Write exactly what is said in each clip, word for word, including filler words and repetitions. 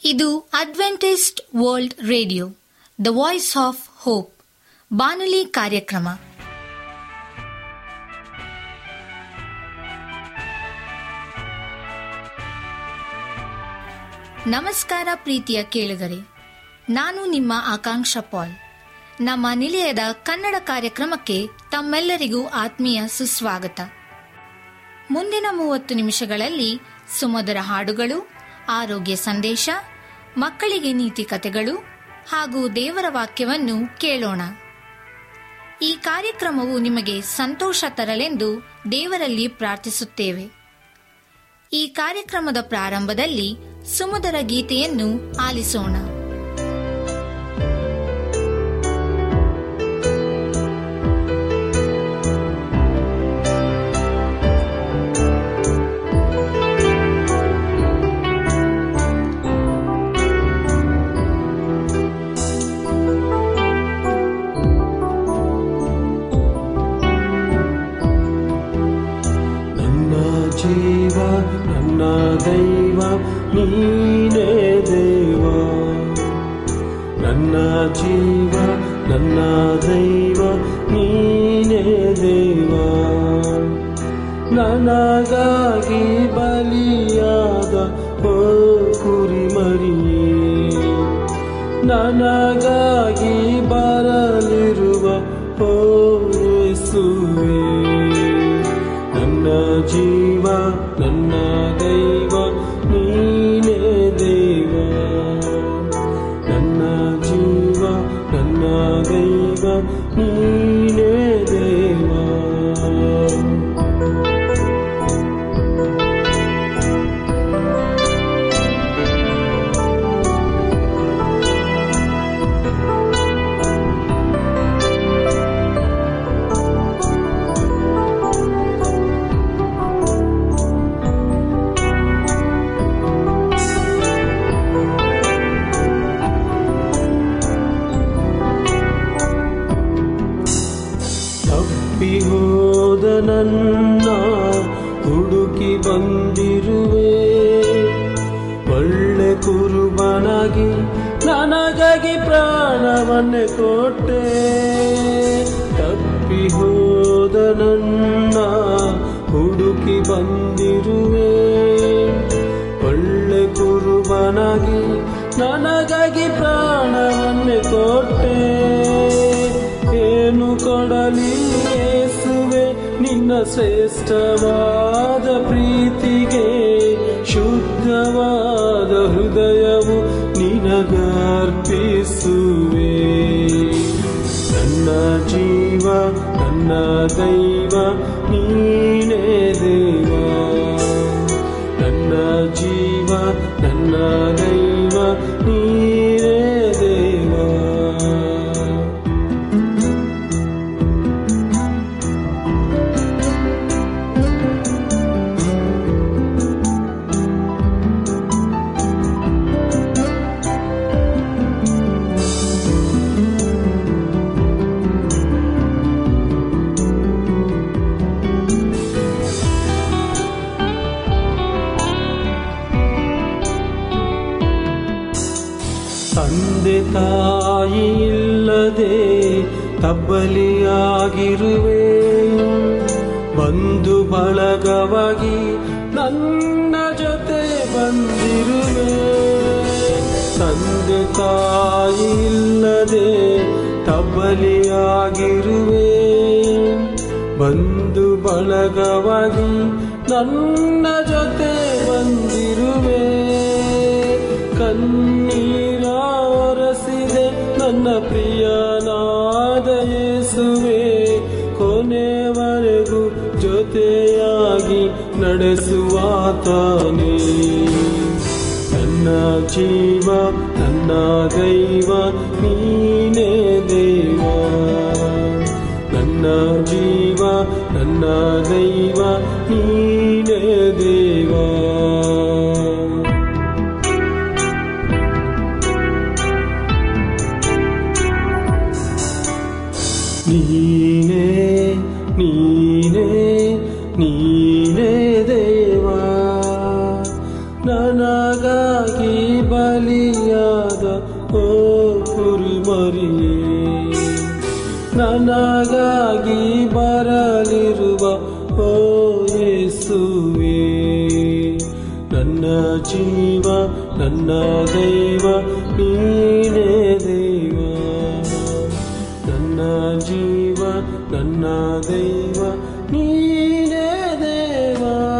ಇದು Adventist world radio, the voice of hope ಬಾನುಲಿ ಕಾರ್ಯಕ್ರಮ. ನಮಸ್ಕಾರ ಪ್ರೀತಿಯ ಕೇಳುಗರೆ, ನಾನು ನಿಮ್ಮ ಆಕಾಂಕ್ಷ ಪಾಲ್. ನಮ್ಮ ನಿಲಯದ ಕನ್ನಡ ಕಾರ್ಯಕ್ರಮಕ್ಕೆ ತಮ್ಮೆಲ್ಲರಿಗೂ ಆತ್ಮೀಯ ಸುಸ್ವಾಗತ. ಮುಂದಿನ ಮೂವತ್ತು ನಿಮಿಷಗಳಲ್ಲಿ ಸುಮಧುರ ಹಾಡುಗಳು, ಆರೋಗ್ಯ ಸಂದೇಶ, ಮಕ್ಕಳಿಗೆ ನೀತಿ ಕಥೆಗಳು ಹಾಗೂ ದೇವರ ವಾಕ್ಯವನ್ನು ಕೇಳೋಣ. ಈ ಕಾರ್ಯಕ್ರಮವು ನಿಮಗೆ ಸಂತೋಷ ತರಲೆಂದು ದೇವರಲ್ಲಿ ಪ್ರಾರ್ಥಿಸುತ್ತೇವೆ. ಈ ಕಾರ್ಯಕ್ರಮದ ಪ್ರಾರಂಭದಲ್ಲಿ ಸುಮಧುರ ಗೀತೆಯನ್ನು ಆಲಿಸೋಣ. ದೈವ ನೀನೇ ದೇವ, ನನ್ನ ಜೀವ ನನ್ನ ದೈವ ನೀನೇ ದೇವ. ನನಗಾಗಿ ಬಲಿಯಾದ ಓ ಕುರಿಮರಿಯೇ, ನನಗಾಗಿ ಬರಲಿರುವ ಓ ಯೇಸುವೇ, ನನ್ನ ಜೀವ ನನ್ನ ದೈವ ನೀನೇ ದೇವ, ನನ್ನ ಜೀವ ನನ್ನ ದೈವ ನೀನೇ ದೇವ. ಹೋದ ನನ್ನ ಹುಡುಕಿ ಬಂದಿರುವೆ, ಒಳ್ಳೆ ಕುರುಬನಾಗಿ ನನಗಾಗಿ ಪ್ರಾಣವನ್ನೇ ಕೊಟ್ಟೆ. ತಪ್ಪಿ ಹೋದ ನನ್ನ ಹುಡುಕಿ ಬಂದಿರುವೆ, ಒಳ್ಳೆ ಕುರುಬನಾಗಿ ನನಗಾಗಿ ಪ್ರಾಣವನ್ನೇ ಕೊಟ್ಟೆ. ಏನು ಕೊಡಲಿ ಯೇಸುವೆ ನಿನ್ನ ಶ್ರೇಷ್ಠವಾದ ಪ್ರೀತಿಗೆ, ಶುದ್ಧವಾದ ಹೃದಯವು ನಿನಗರ್ಪಿಸುವೆ. ನನ್ನ ಜೀವ ನನ್ನ ದೈವ ನೀನೇ ದೇವ, ನನ್ನ ಜೀವ ನನ್ನ ದೈವ ನೀನೇ ದೇವ. ತಂದೆ ತಾಯಿ ಇಲ್ಲದೆ ತಬ್ಬಲಿಯಾಗಿರುವೆ, ಬಂಧು ಬಳಗವಾಗಿ ನನ್ನ ಜೊತೆ ಬಂದಿರುವೆ. ತಂದೆ ತಾಯಿ ಇಲ್ಲದೆ ತಬ್ಬಲಿಯಾಗಿರುವೆ, ಬಂಧು ಬಳಗವಾಗಿ ನನ್ನ ಜೊತೆ ಬಂದಿರುವೆ. ಕಣ್ಣೀರ ಒರೆಸಿದೆ ನನ್ನ ಪ್ರಿಯನಾದ ಯೇಸುವೆ, ಕೊನೆವರೆಗೂ ಜೊತೆಯಾಗಿ ನಡೆಸುವಾತನೇ. ನನ್ನ ಜೀವ ನನ್ನ ದೈವ ನೀನೇ ದೇವ, ನನ್ನ ಜೀವ ನನ್ನ ದೈವ ನೀನೇ ದೇವ. ನೀನೇ ನೀನೇ ನೀನೇ ದೇವ, ನನಗಾಗಿ ಬ ಬಲಿಯಾದ ಓ ಕುರಿಮರಿಯೇ, ನನಗಾಗಿ ಬರಲಿರುವ ಓ ಯೇಸುವೇ, ನನ್ನ ಜೀವ ನನ್ನ ದೈವ ನೀನೇ ದೇವ, ನನ್ನ ಜೀವ ನನ್ನ ದೈವ ನೀನೇ ದೇವ.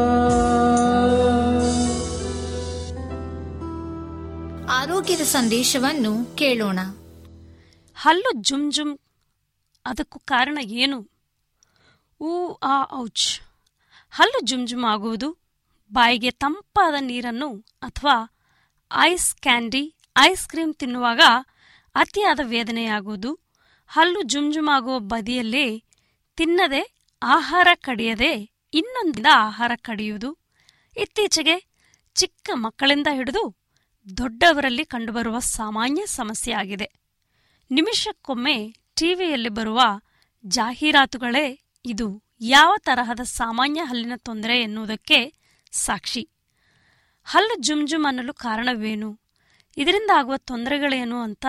ಆರೋಗ್ಯದ ಸಂದೇಶವನ್ನು ಕೇಳೋಣ. ಹಲ್ಲು ಜುಮ್ ಜುಮ್, ಅದಕ್ಕೂ ಕಾರಣ ಏನು? ಊ ಆ ಔಚ್. ಹಲ್ಲು ಜುಮ್ ಜುಮ್ ಆಗುವುದು ಬಾಯಿಗೆ ತಂಪಾದ ನೀರನ್ನು ಅಥವಾ ಐಸ್ ಕ್ಯಾಂಡಿ, ಐಸ್ ಕ್ರೀಮ್ ತಿನ್ನುವಾಗ ಅತಿಯಾದ ವೇದನೆಯಾಗುವುದು, ಹಲ್ಲು ಜುಮ್ ಜುಮ್ ಆಗುವ ಬದಿಯಲ್ಲೇ ತಿನ್ನದೆ ಆಹಾರ ಕಡಿಯದೆ ಇನ್ನೊಂದಿದ ಆಹಾರ ಕಡಿಯುವುದು ಇತ್ತೀಚೆಗೆ ಚಿಕ್ಕ ಮಕ್ಕಳಿಂದ ಹಿಡಿದು ದೊಡ್ಡವರಲ್ಲಿ ಕಂಡುಬರುವ ಸಾಮಾನ್ಯ ಸಮಸ್ಯೆಯಾಗಿದೆ. ನಿಮಿಷಕ್ಕೊಮ್ಮೆ ಟಿವಿಯಲ್ಲಿ ಬರುವ ಜಾಹೀರಾತುಗಳೇ ಇದು ಯಾವ ತರಹದ ಸಾಮಾನ್ಯ ಹಲ್ಲಿನ ತೊಂದರೆ ಎನ್ನುವುದಕ್ಕೆ ಸಾಕ್ಷಿ. ಹಲ್ಲು ಜುಮ್ ಜುಮ್ ಅನ್ನಲು ಕಾರಣವೇನು, ಇದರಿಂದ ಆಗುವ ತೊಂದರೆಗಳೇನು ಅಂತ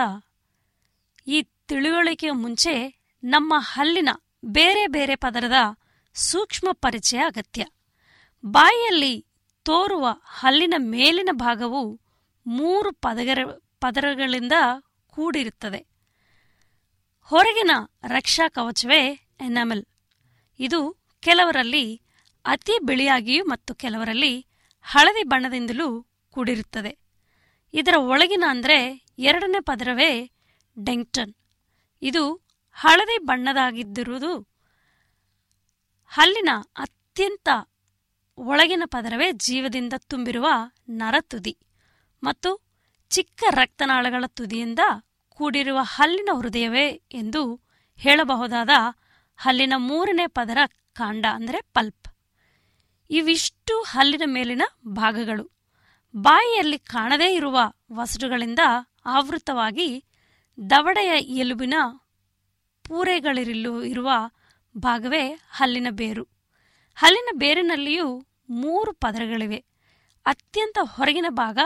ಈ ತಿಳುವಳಿಕೆಯ ಮುಂಚೆ ನಮ್ಮ ಹಲ್ಲಿನ ಬೇರೆ ಬೇರೆ ಪದರದ ಸೂಕ್ಷ್ಮ ಪರಿಚಯ ಅಗತ್ಯ. ಬಾಯಿಯಲ್ಲಿ ತೋರುವ ಹಲ್ಲಿನ ಮೇಲಿನ ಭಾಗವು ಮೂರು ಪದರ ಪದರಗಳಿಂದ ಕೂಡಿರುತ್ತದೆ. ಹೊರಗಿನ ರಕ್ಷಾ ಕವಚವೇ ಎನಾಮೆಲ್. ಇದು ಕೆಲವರಲ್ಲಿ ಅತಿ ಬಿಳಿಯಾಗಿಯೂ ಮತ್ತು ಕೆಲವರಲ್ಲಿ ಹಳದಿ ಬಣ್ಣದಿಂದಲೂ ಕೂಡಿರುತ್ತದೆ. ಇದರ ಒಳಗಿನ ಅಂದರೆ ಎರಡನೇ ಪದರವೇ ಡೆಂಟಿನ್. ಇದು ಹಳದಿ ಬಣ್ಣದಾಗಿದ್ದಿರುವುದು. ಹಲ್ಲಿನ ಅತ್ಯಂತ ಒಳಗಿನ ಪದರವೇ ಜೀವದಿಂದ ತುಂಬಿರುವ ನರತುದಿ ಮತ್ತು ಚಿಕ್ಕ ರಕ್ತನಾಳಗಳ ತುದಿಯಿಂದ ಕೂಡಿರುವ ಹಲ್ಲಿನ ಹೃದಯವೇ ಎಂದು ಹೇಳಬಹುದಾದ ಹಲ್ಲಿನ ಮೂರನೇ ಪದರ ಕಾಂಡ ಅಂದರೆ ಪಲ್ಪ್. ಇವಿಷ್ಟು ಹಲ್ಲಿನ ಮೇಲಿನ ಭಾಗಗಳು. ಬಾಯಿಯಲ್ಲಿ ಕಾಣದೇ ಇರುವ ವಸಡುಗಳಿಂದ ಆವೃತವಾಗಿ ದವಡೆಯ ಎಲುಬಿನ ಪೂರೆಗಳಿರಲು ಇರುವ ಭಾಗವೇ ಹಲ್ಲಿನ ಬೇರು. ಹಲ್ಲಿನ ಬೇರಿನಲ್ಲಿಯೂ ಮೂರು ಪದರಗಳಿವೆ. ಅತ್ಯಂತ ಹೊರಗಿನ ಭಾಗ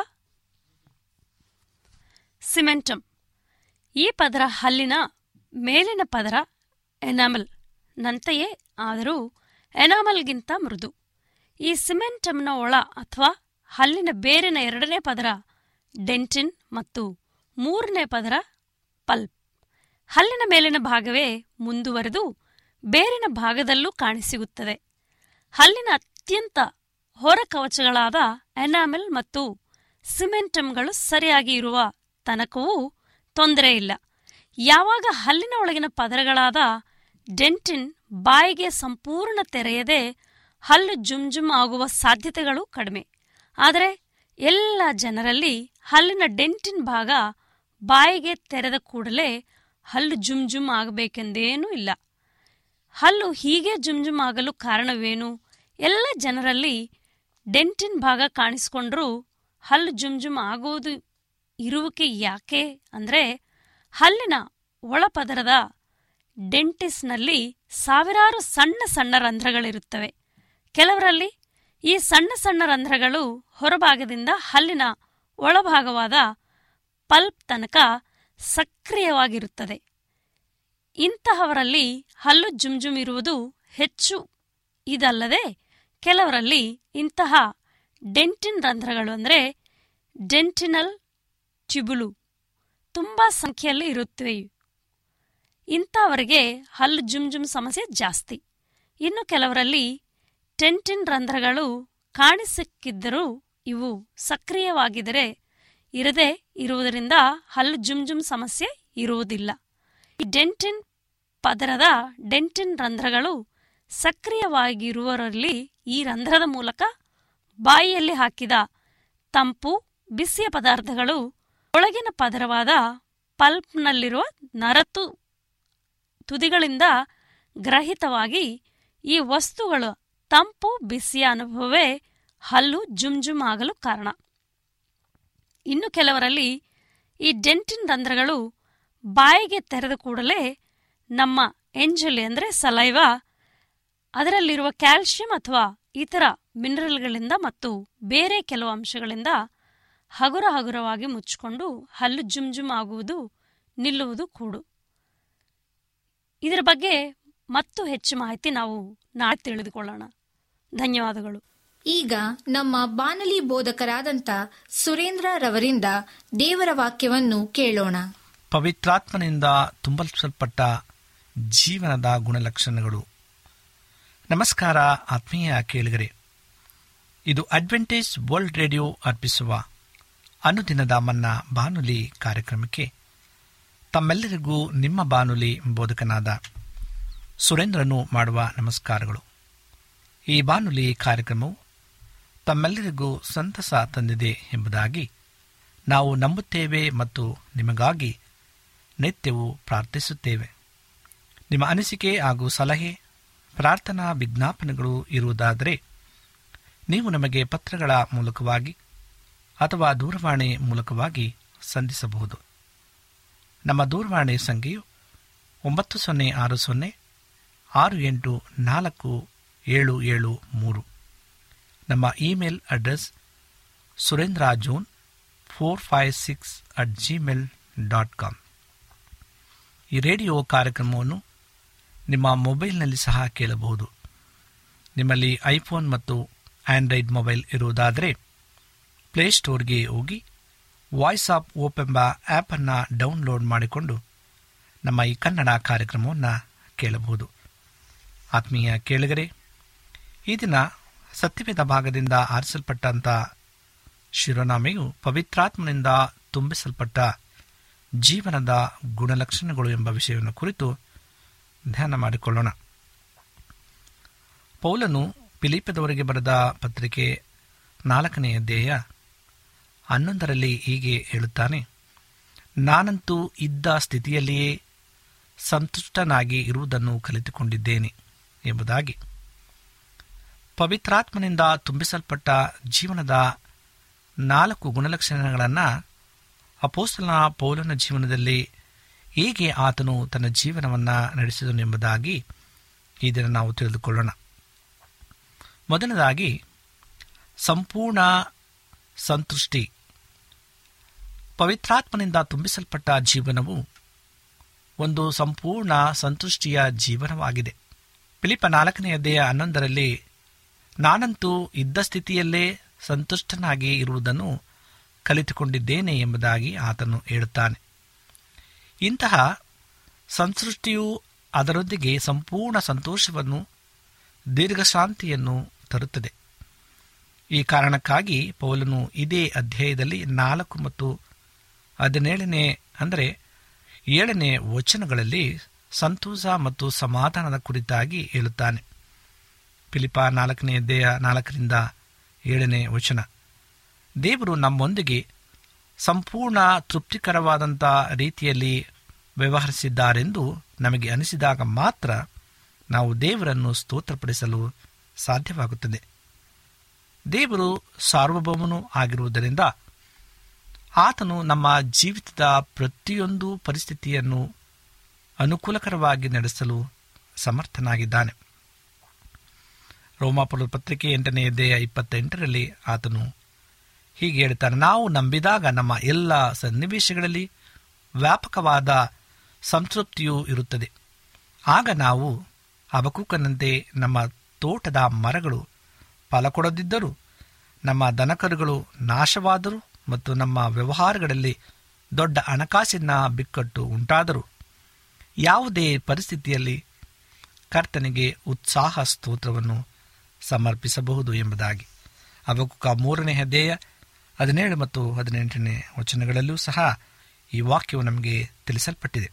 ಸಿಮೆಂಟಮ್. ಈ ಪದರ ಹಲ್ಲಿನ ಮೇಲಿನ ಪದರ ಎನಾಮಲ್ ನಂತೆಯೇ, ಆದರೂ ಎನಾಮಲ್ಗಿಂತ ಮೃದು. ಈ ಸಿಮೆಂಟಮ್ನ ಒಳ ಅಥವಾ ಹಲ್ಲಿನ ಬೇರಿನ ಎರಡನೇ ಪದರ ಡೆಂಟಿನ್ ಮತ್ತು ಮೂರನೇ ಪದರ ಪಲ್ಪ್. ಹಲ್ಲಿನ ಮೇಲಿನ ಭಾಗವೇ ಮುಂದುವರೆದು ಬೇರಿನ ಭಾಗದಲ್ಲೂ ಕಾಣಿಸಿಗುತ್ತದೆ. ಹಲ್ಲಿನ ಅತ್ಯಂತ ಹೊರ ಕವಚಗಳಾದ ಎನಾಮೆಲ್ ಮತ್ತು ಸಿಮೆಂಟಮ್ಗಳು ಸರಿಯಾಗಿ ಇರುವ ತನಕವೂ ತೊಂದರೆಯಿಲ್ಲ. ಯಾವಾಗ ಹಲ್ಲಿನ ಒಳಗಿನ ಪದರಗಳಾದ ಡೆಂಟಿನ್ ಬಾಯಿಗೆ ಸಂಪೂರ್ಣ ತೆರೆಯದೆ ಹಲ್ಲು ಜುಮ್ ಜುಮ್ ಆಗುವ ಸಾಧ್ಯತೆಗಳು ಕಡಿಮೆ. ಆದರೆ ಎಲ್ಲ ಜನರಲ್ಲಿ ಹಲ್ಲಿನ ಡೆಂಟಿನ್ ಭಾಗ ಬಾಯಿಗೆ ತೆರೆದ ಕೂಡಲೇ ಹಲ್ಲು ಜುಮ್ ಜುಮ್ ಆಗಬೇಕೆಂದೇನೂ ಇಲ್ಲ. ಹಲ್ಲು ಹೀಗೆ ಜುಮ್ ಜುಮ್ ಆಗಲು ಕಾರಣವೇನು? ಎಲ್ಲ ಜನರಲ್ಲಿ ಡೆಂಟಿನ್ ಭಾಗ ಕಾಣಿಸಿಕೊಂಡ್ರೂ ಹಲ್ಲು ಜುಮ್ ಜುಮ್ ಆಗುವುದು ಇರುವಿಕೆ ಯಾಕೆ ಅಂದರೆ, ಹಲ್ಲಿನ ಒಳಪದರದ ಡೆಂಟಿಸ್ನಲ್ಲಿ ಸಾವಿರಾರು ಸಣ್ಣ ಸಣ್ಣ ರಂಧ್ರಗಳಿರುತ್ತವೆ. ಕೆಲವರಲ್ಲಿ ಈ ಸಣ್ಣ ಸಣ್ಣ ರಂಧ್ರಗಳು ಹೊರಭಾಗದಿಂದ ಹಲ್ಲಿನ ಒಳಭಾಗವಾದ ಪಲ್ಪ್ ತನಕ ಸಕ್ರಿಯವಾಗಿರುತ್ತದೆ. ಇಂತಹವರಲ್ಲಿ ಹಲ್ಲು ಜುಮ್ ಜುಮ್ ಇರುವುದು ಹೆಚ್ಚು. ಇದಲ್ಲದೆ ಕೆಲವರಲ್ಲಿ ಇಂತಹ ಡೆಂಟಿನ್ ರಂಧ್ರಗಳು ಅಂದರೆ ಡೆಂಟಿನಲ್ ಟ್ಯೂಬುಲು ತುಂಬಾ ಸಂಖ್ಯೆಯಲ್ಲಿ ಇರುತ್ತವೆ. ಇಂಥವರಿಗೆ ಹಲ್ಲು ಜುಮ್ ಜುಮ್ ಸಮಸ್ಯೆ ಜಾಸ್ತಿ. ಇನ್ನು ಕೆಲವರಲ್ಲಿ ಡೆಂಟಿನ್ ರಂಧ್ರಗಳು ಕಾಣಿಸಿಕ್ಕಿದ್ದರೂ ಇವು ಸಕ್ರಿಯವಾಗಿದ್ದರೆ ಇರದೇ ಇರುವುದರಿಂದ ಹಲ್ಲು ಜುಮ್ ಜುಮ್ ಸಮಸ್ಯೆ ಇರುವುದಿಲ್ಲ. ಈ ಡೆಂಟಿನ್ ಪದರದ ಡೆಂಟಿನ್ ರಂಧ್ರಗಳು ಸಕ್ರಿಯವಾಗಿರುವವರಲ್ಲಿ ಈ ರಂಧ್ರದ ಮೂಲಕ ಬಾಯಿಯಲ್ಲಿ ಹಾಕಿದ ತಂಪು ಬಿಸಿಯ ಪದಾರ್ಥಗಳು ಒಳಗಿನ ಪದರವಾದ ಪಲ್ಪ್ನಲ್ಲಿರುವ ನರತು ತುದಿಗಳಿಂದ ಗ್ರಹಿತವಾಗಿ ಈ ವಸ್ತುಗಳ ತಂಪು ಬಿಸಿಯ ಅನುಭವವೇ ಹಲ್ಲು ಜುಮ್ ಜುಮ್ ಆಗಲು ಕಾರಣ. ಇನ್ನು ಕೆಲವರಲ್ಲಿ ಈ ಡೆಂಟಿನ್ ರಂಧ್ರಗಳು ಬಾಯಿಗೆ ತೆರೆದ ಕೂಡಲೇ ನಮ್ಮ ಎಂಜಲಿ ಅಂದರೆ ಸಲೈವ ಅದರಲ್ಲಿರುವ ಕ್ಯಾಲ್ಸಿಯಂ ಅಥವಾ ಇತರ ಮಿನರಲ್ಗಳಿಂದ ಮತ್ತು ಬೇರೆ ಕೆಲವು ಅಂಶಗಳಿಂದ ಹಗುರ ಹಗುರವಾಗಿ ಮುಚ್ಚಿಕೊಂಡು ಹಲ್ಲು ಜುಮ್ ಜುಮ್ ಆಗುವುದು, ನಿಲ್ಲುವುದು ಕೂಡು. ಇದರ ಬಗ್ಗೆ ಮತ್ತು ಹೆಚ್ಚು ಮಾಹಿತಿ ನಾವು ನಾಳೆ ತಿಳಿದುಕೊಳ್ಳೋಣ. ಧನ್ಯವಾದಗಳು. ಈಗ ನಮ್ಮ ಬಾನಲಿ ಬೋಧಕರಾದಂಥ ಸುರೇಂದ್ರ ರವರಿಂದ ದೇವರ ವಾಕ್ಯವನ್ನು ಕೇಳೋಣ. ಪವಿತ್ರಾತ್ಮನಿಂದ ತುಂಬಲ್ಪಟ್ಟ ಜೀವನದ ಗುಣಲಕ್ಷಣಗಳು. ನಮಸ್ಕಾರ ಆತ್ಮೀಯ ಕೇಳಿಗರೆ, ಇದು ಅಡ್ವೆಂಟೇಜ್ ವರ್ಲ್ಡ್ ರೇಡಿಯೋ ಅರ್ಪಿಸುವ ಅನುದಿನದ ಮನ್ನಾ ಬಾನುಲಿ ಕಾರ್ಯಕ್ರಮಕ್ಕೆ ತಮ್ಮೆಲ್ಲರಿಗೂ ನಿಮ್ಮ ಬಾನುಲಿ ಬೋಧಕನಾದ ಸುರೇಂದ್ರನು ಮಾಡುವ ನಮಸ್ಕಾರಗಳು. ಈ ಬಾನುಲಿ ಕಾರ್ಯಕ್ರಮವು ತಮ್ಮೆಲ್ಲರಿಗೂ ಸಂತಸ ತಂದಿದೆ ಎಂಬುದಾಗಿ ನಾವು ನಂಬುತ್ತೇವೆ ಮತ್ತು ನಿಮಗಾಗಿ ನಿತ್ಯವೂ ಪ್ರಾರ್ಥಿಸುತ್ತೇವೆ. ನಿಮ್ಮ ಅನಿಸಿಕೆ ಹಾಗೂ ಸಲಹೆ, ಪ್ರಾರ್ಥನಾ ವಿಜ್ಞಾಪನೆಗಳು ಇರುವುದಾದರೆ ನೀವು ನಮಗೆ ಪತ್ರಗಳ ಮೂಲಕವಾಗಿ ಅಥವಾ ದೂರವಾಣಿ ಮೂಲಕವಾಗಿ ಸಂಧಿಸಬಹುದು. ನಮ್ಮ ದೂರವಾಣಿ ಸಂಖ್ಯೆಯು ಒಂಬತ್ತು ಸೊನ್ನೆ ಆರು ಸೊನ್ನೆ ಆರು ಎಂಟು ನಾಲ್ಕು ಏಳು ಏಳು ಮೂರು. ನಮ್ಮ email address Surendra John four five six at Gmail dot com. ಈ ರೇಡಿಯೋ ಕಾರ್ಯಕ್ರಮವನ್ನು ನಿಮ್ಮ ಮೊಬೈಲ್ನಲ್ಲಿ ಸಹ ಕೇಳಬಹುದು. ನಿಮ್ಮಲ್ಲಿ ಐಫೋನ್ ಮತ್ತು ಆಂಡ್ರಾಯ್ಡ್ ಮೊಬೈಲ್ ಇರುವುದಾದರೆ ಪ್ಲೇಸ್ಟೋರ್ಗೆ ಹೋಗಿ ವಾಯ್ಸ್ ಆಫ್ ಓಪ್ ಎಂಬ ಆ್ಯಪನ್ನು ಡೌನ್ಲೋಡ್ ಮಾಡಿಕೊಂಡು ನಮ್ಮ ಈ ಕನ್ನಡ ಕಾರ್ಯಕ್ರಮವನ್ನು ಕೇಳಬಹುದು. ಆತ್ಮೀಯ ಕೇಳಿಗರೆ, ಈ ದಿನ ಸತ್ಯವೇದ ಭಾಗದಿಂದ ಆರಿಸಲ್ಪಟ್ಟಂಥ ಶಿರೋನಾಮೆಯು ಪವಿತ್ರಾತ್ಮನಿಂದ ತುಂಬಿಸಲ್ಪಟ್ಟ ಜೀವನದ ಗುಣಲಕ್ಷಣಗಳು ಎಂಬ ವಿಷಯವನ್ನು ಕುರಿತು ಧ್ಯಾನ ಮಾಡಿಕೊಳ್ಳೋಣ. ಪೌಲನು ಫಿಲಿಪ್ಪದವರಿಗೆ ಬರೆದ ಪತ್ರಿಕೆ ನಾಲ್ಕನೇ ಅಧ್ಯಾಯ ಹನ್ನೊಂದರಲ್ಲಿ ಹೀಗೆ ಹೇಳುತ್ತಾನೆ: ನಾನಂತೂ ಇದ್ದ ಸ್ಥಿತಿಯಲ್ಲಿಯೇ ಸಂತುಷ್ಟನಾಗಿ ಇರುವುದನ್ನು ಕಲಿತುಕೊಂಡಿದ್ದೇನೆ ಎಂಬುದಾಗಿ. ಪವಿತ್ರಾತ್ಮನಿಂದ ತುಂಬಿಸಲ್ಪಟ್ಟ ಜೀವನದ ನಾಲ್ಕು ಗುಣಲಕ್ಷಣಗಳನ್ನು ಅಪೊಸ್ತಲನ ಪೌಲನ ಜೀವನದಲ್ಲಿ ಹೇಗೆ ಆತನು ತನ್ನ ಜೀವನವನ್ನು ನಡೆಸಿದನು ಎಂಬುದಾಗಿ ಈ ದಿನ ನಾವು ತಿಳಿದುಕೊಳ್ಳೋಣ. ಮೊದಲನೇದಾಗಿ ಸಂಪೂರ್ಣ ಸಂತುಷ್ಟಿ. ಪವಿತ್ರಾತ್ಮನಿಂದ ತುಂಬಿಸಲ್ಪಟ್ಟ ಜೀವನವು ಒಂದು ಸಂಪೂರ್ಣ ಸಂತುಷ್ಟಿಯ ಜೀವನವಾಗಿದೆ. ಫಿಲಿಪ್ಪ ನಾಲ್ಕನೇ ಅಧ್ಯಾಯ ಹನ್ನೊಂದರಲ್ಲಿ ನಾನಂತೂ ಇದ್ದ ಸ್ಥಿತಿಯಲ್ಲೇ ಸಂತುಷ್ಟನಾಗಿ ಇರುವುದನ್ನು ಕಲಿತುಕೊಂಡಿದ್ದೇನೆ ಎಂಬುದಾಗಿ ಆತನು ಹೇಳುತ್ತಾನೆ. ಇಂತಹ ಸಂತುಷ್ಟಿಯು ಅದರೊಂದಿಗೆ ಸಂಪೂರ್ಣ ಸಂತೋಷವನ್ನು, ದೀರ್ಘಶಾಂತಿಯನ್ನು ತರುತ್ತದೆ. ಈ ಕಾರಣಕ್ಕಾಗಿ ಪೌಲನು ಇದೇ ಅಧ್ಯಾಯದಲ್ಲಿ ನಾಲ್ಕು ಮತ್ತು ಹದಿನೇಳನೇ ಅಂದರೆ ಏಳನೇ ವಚನಗಳಲ್ಲಿ ಸಂತೋಷ ಮತ್ತು ಸಮಾಧಾನದ ಕುರಿತಾಗಿ ಹೇಳುತ್ತಾನೆ. ಫಿಲಿಪ್ಪ ನಾಲ್ಕನೇ ಅಧ್ಯಾಯ ನಾಲ್ಕರಿಂದ ಏಳನೇ ವಚನ: ದೇವರು ನಮ್ಮೊಂದಿಗೆ ಸಂಪೂರ್ಣ ತೃಪ್ತಿಕರವಾದಂಥ ರೀತಿಯಲ್ಲಿ ವ್ಯವಹರಿಸಿದ್ದಾರೆಂದು ನಮಗೆ ಅನಿಸಿದಾಗ ಮಾತ್ರ ನಾವು ದೇವರನ್ನು ಸ್ತೋತ್ರಪಡಿಸಲು ಸಾಧ್ಯವಾಗುತ್ತದೆ. ದೇವರು ಸಾರ್ವಭೌಮನೂ ಆಗಿರುವುದರಿಂದ ಆತನು ನಮ್ಮ ಜೀವಿತದ ಪ್ರತಿಯೊಂದು ಪರಿಸ್ಥಿತಿಯನ್ನು ಅನುಕೂಲಕರವಾಗಿ ನಡೆಸಲು ಸಮರ್ಥನಾಗಿದ್ದಾನೆ. ರೋಮಾಪುರ ಪತ್ರಿಕೆ ಎಂಟನೇ ಅಧ್ಯಾಯ ಇಪ್ಪತ್ತೆಂಟರಲ್ಲಿ ಆತನು ಹೀಗೆ ಹೇಳ್ತಾನೆ: ನಾವು ನಂಬಿದಾಗ ನಮ್ಮ ಎಲ್ಲ ಸನ್ನಿವೇಶಗಳಲ್ಲಿ ವ್ಯಾಪಕವಾದ ಸಂತೃಪ್ತಿಯೂ ಇರುತ್ತದೆ. ಆಗ ನಾವು ಹಬಕ್ಕೂಕನಂತೆ ನಮ್ಮ ತೋಟದ ಮರಗಳು ಫಲ ಕೊಡದಿದ್ದರೂ, ನಮ್ಮ ದನಕರುಗಳು ನಾಶವಾದರೂ ಮತ್ತು ನಮ್ಮ ವ್ಯವಹಾರಗಳಲ್ಲಿ ದೊಡ್ಡ ಹಣಕಾಸಿನ ಬಿಕ್ಕಟ್ಟು ಉಂಟಾದರೂ ಯಾವುದೇ ಪರಿಸ್ಥಿತಿಯಲ್ಲಿ ಕರ್ತನಿಗೆ ಉತ್ಸಾಹ ಸ್ತೋತ್ರವನ್ನು ಸಮರ್ಪಿಸಬಹುದು ಎಂಬುದಾಗಿ. ಹಬಕ್ಕೂಕ ಮೂರನೇ ಅಧ್ಯಾಯ ಹದಿನೇಳು ಮತ್ತು ಹದಿನೆಂಟನೇ ವಚನಗಳಲ್ಲೂ ಸಹ ಈ ವಾಕ್ಯವು ನಮಗೆ ತಿಳಿಸಲ್ಪಟ್ಟಿದೆ.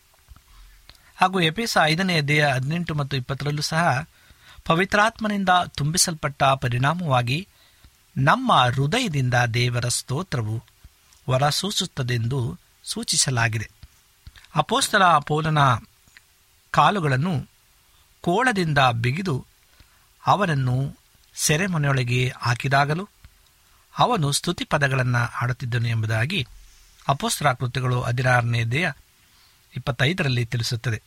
ಹಾಗೂ ಎಫೆಸ ಐದನೇ ಅಧ್ಯಾಯ ಹದಿನೆಂಟು ಮತ್ತು ಇಪ್ಪತ್ತರಲ್ಲೂ ಸಹ ಪವಿತ್ರಾತ್ಮನಿಂದ ತುಂಬಿಸಲ್ಪಟ್ಟ ಪರಿಣಾಮವಾಗಿ ನಮ್ಮ ಹೃದಯದಿಂದ ದೇವರ ಸ್ತೋತ್ರವು ಹೊರಸೂಸುತ್ತದೆಂದು ಸೂಚಿಸಲಾಗಿದೆ. ಅಪೊಸ್ತಲ ಪೌಲನ ಕಾಲುಗಳನ್ನು ಕೋಳದಿಂದ ಬಿಗಿದು ಅವನನ್ನು ಸೆರೆಮನೆಯೊಳಗೆ ಹಾಕಿದಾಗಲೂ ಅವನು ಸ್ತುತಿ ಪದಗಳನ್ನು ಹಾಡುತ್ತಿದ್ದನು ಎಂಬುದಾಗಿ ಅಪೊಸ್ತಲ ಕೃತ್ಯಗಳು ಹದಿನಾರನೇ ಅಧ್ಯಾಯ ಇಪ್ಪತ್ತೈದರಲ್ಲಿ ತಿಳಿಸುತ್ತದೆ.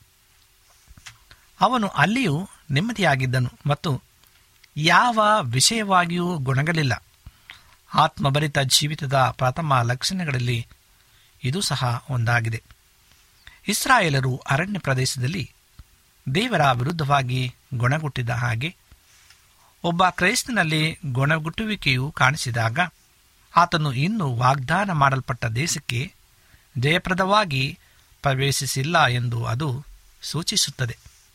ಅವನು ಅಲ್ಲಿಯೂ ನೆಮ್ಮದಿಯಾಗಿದ್ದನು ಮತ್ತು ಯಾವ ವಿಷಯವಾಗಿಯೂ ಗೊಣಗಲಿಲ್ಲ. ಆತ್ಮಭರಿತ ಜೀವಿತದ ಪ್ರಥಮ ಲಕ್ಷಣಗಳಲ್ಲಿ ಇದು ಸಹ ಒಂದಾಗಿದೆ. ಇಸ್ರಾಯೇಲರು ಅರಣ್ಯ ಪ್ರದೇಶದಲ್ಲಿ ದೇವರ ವಿರುದ್ಧವಾಗಿ ಗೊಣಗುಟ್ಟಿದ ಹಾಗೆ ಒಬ್ಬ ಕ್ರೈಸ್ತನಲ್ಲಿ ಗೊಣಗುಟ್ಟುವಿಕೆಯು ಕಾಣಿಸಿದಾಗ ಆತನು ಇನ್ನೂ ವಾಗ್ದಾನ ಮಾಡಲ್ಪಟ್ಟ ದೇಶಕ್ಕೆ ಜಯಪ್ರದವಾಗಿ ಪ್ರವೇಶಿಸಿಲ್ಲ ಎಂದು ಅದು ಸೂಚಿಸುತ್ತದೆ.